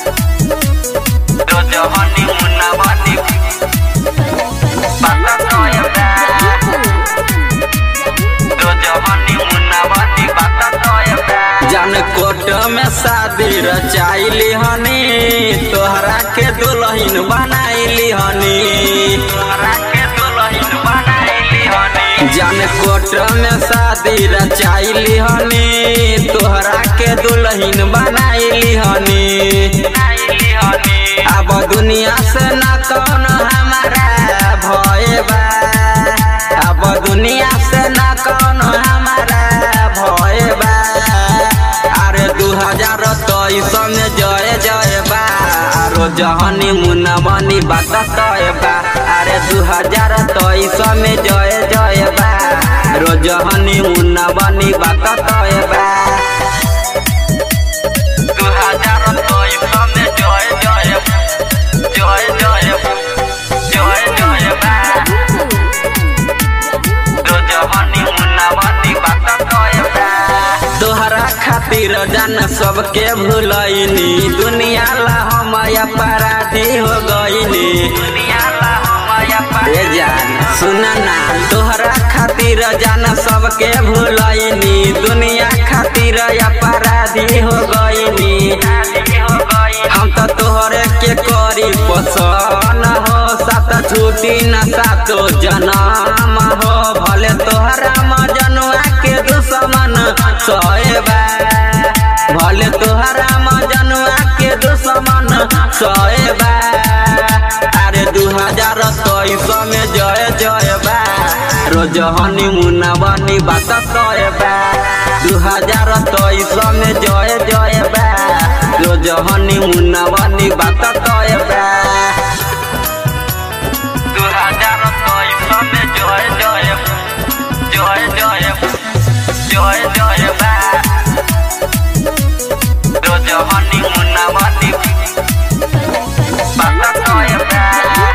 रोज honeymoon वाली बात तोय बा रोज हनीमून वाली बात तोय बा जान कोट में शादी रचाइली हनी तोहरा के दुल्हन बनाइली हनी तोहरा के दुल्हन बनाइली हनी जान कोट में शादी रचाइली हनी तोहरा के दुल्हन बनाइली हनी अब दुनिया से न कौन हमारा भय बा अब दुनिया से न कौन हमारा भय बा अरे 2023 में जय जय बा रोज हनीमून वाली बात तोय बा अरे 2023 में जय जय बा रोज हनीमून वाली बात तोय बा 2023 में जय जय जय जय जय जय बा रोज हनीमून वाली बात तोय बा तोहरा खातिर जान सबके भूलैनी दुनिया ला हम अपराधी हो गईनी दुनिया ला हम अपराधी जान सुन ना तोहरा खातिर जान सबके भूलैनी दुनिया खातिर अपराधी हो गईनी हम तो तोहरे के करी पसंद हो साथ छूटी न सातो जन्म हो भले तोहरा मजनुआ के दुश्मन सोएबा भले तोहरा मजनुआ के दुश्मन सोएबा अरे 2023 में जय जय बा रोज हनीमून वाली बात तोय बा 2023 में जय जय बा रोज हनीमून वाली बात तोय बा 2023 में जय जय जय जय जय जय बा रोज हनीमून वाली बात तोय बा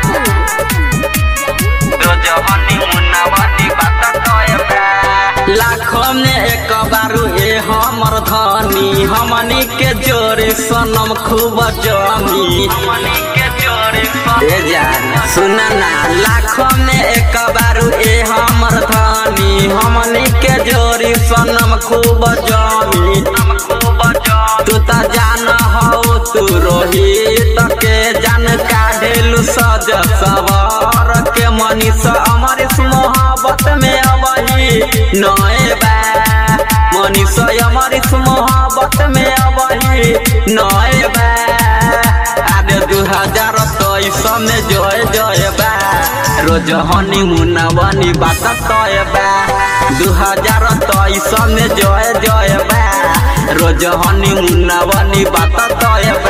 रोज हनीमून वाली बात तोय बा लाखों में एक बारू ए हमर धनी हमनी के जोरे सनम खूब जमी हमनी के जोरे ए जान सुन ना लाखों में एक बारू ए हमर धनी हमनी के जोरी सनम खूब जमी तू त जान हो तू रोहित के जान काढेलु सज सवार के मनीष अमरीश मोहब्बत में अबही नए बा मनीष अमरीश मोहब्बत में अबही नए बा अरे 2023 में जय जय बा रोज हनीमून वाली बात तोय बा 2023 में जय जय बा रोज हनीमून वाली बात तोय बा।